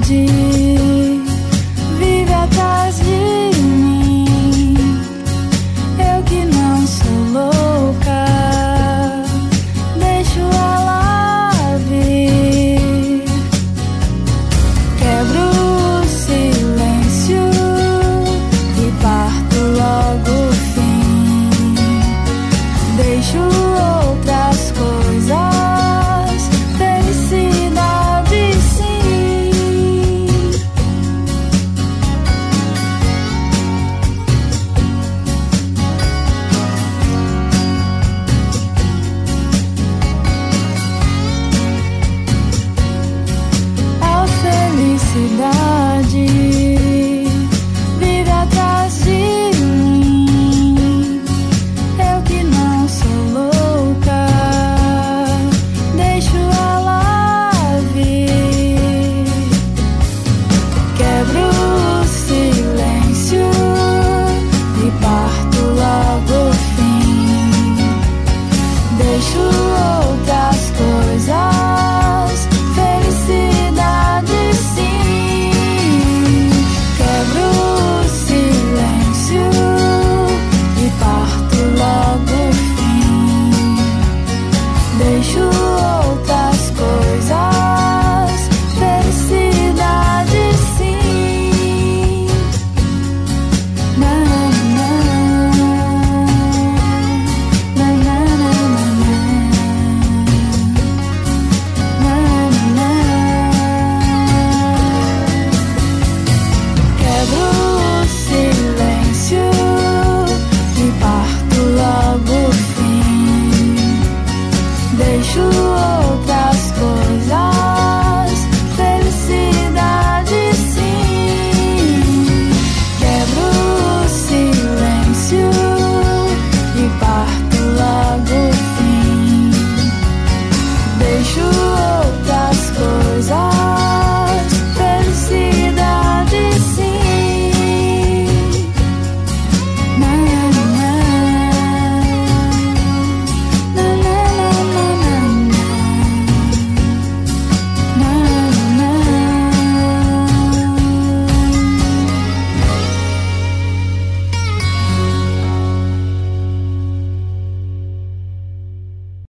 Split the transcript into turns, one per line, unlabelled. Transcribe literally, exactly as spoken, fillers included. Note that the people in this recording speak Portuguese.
vive atrás de mim. Eu que não sou louca, deixo ela vir. Quebro o silêncio e parto logo o fim. Deixo outras coisas, felicidade sim. A felicidade vive atrás de mim. Eu que não sou louca, deixo ela vir. Quebro o silêncio e parto logo o fim. Deixo outras coisas, felicidade sim. Quebro o silêncio e parto logo o fim. Deixo outras coisas, felicidade sim. Na, na, na, na, na, na, na, na. Quebro o silêncio e parto logo o fim. Deixo